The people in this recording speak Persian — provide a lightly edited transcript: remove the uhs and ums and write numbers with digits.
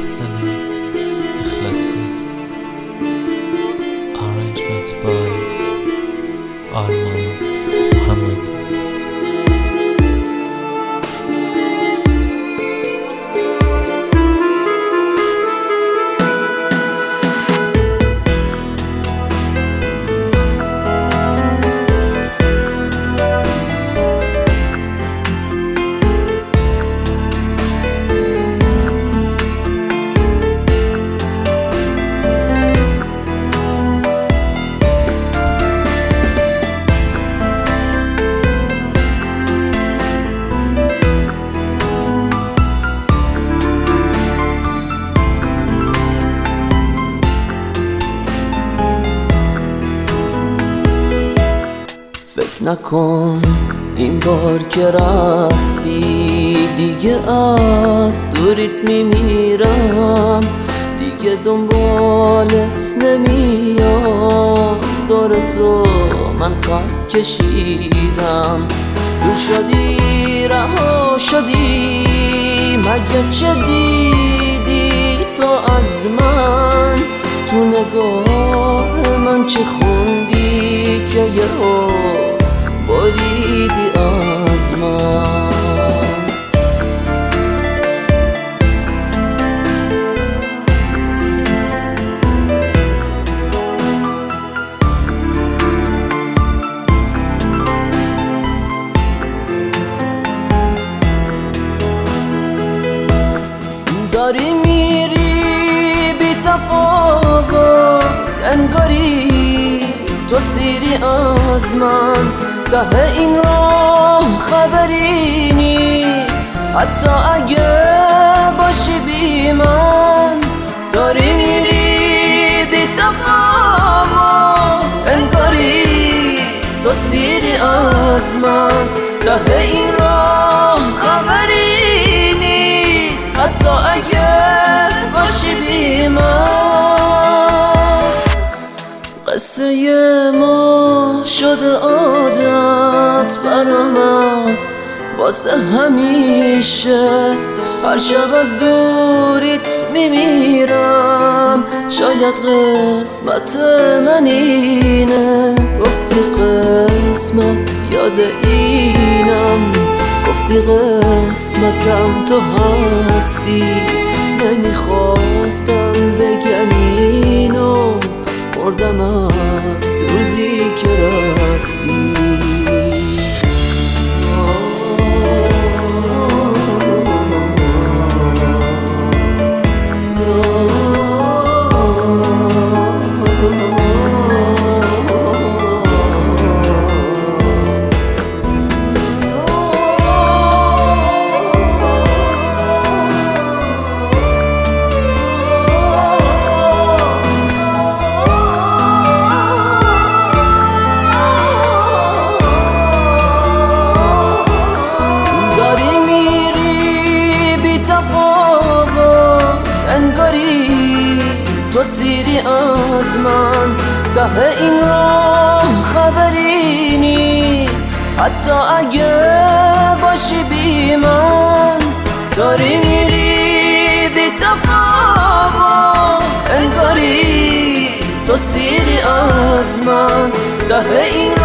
حسن اخلاصی. Arrangement by آرمان محمدی. فکر نکن این بار که رفتی دیگه از دوریت میمیرم، دیگه دنبالت نمیام، دور تو من خط کشیدم. دور شدی رها شدی، مگه چه دیدی تو از من؟ تو نگاه من چه خوندی که یهو بریدی از من؟ داری میری بی تفاوت، انگاری تو سیری از من. ته این راه خبری نیست، حتی اگه باشی بی من. داری میری بی تفاوت، انگاری تو سیری از من. ته این راه خبری نیست، حتی اگه باشی بی من. قصه ما شده عادت برا من واسه همیشه، هر شب از دوریت میمیرم. شاید قسمت من اینه، گفتی قسمت یاد اینم، گفتی قسمتم تو هستی. نمیخواستم بگم اینو، مردم از روزی که رفتی. انگاری تو سیری از من، ته این راه خبری نیست، حتی اگه باشی بی من. داری میری بی تفاوت، انگاری تو سیری از من. ته این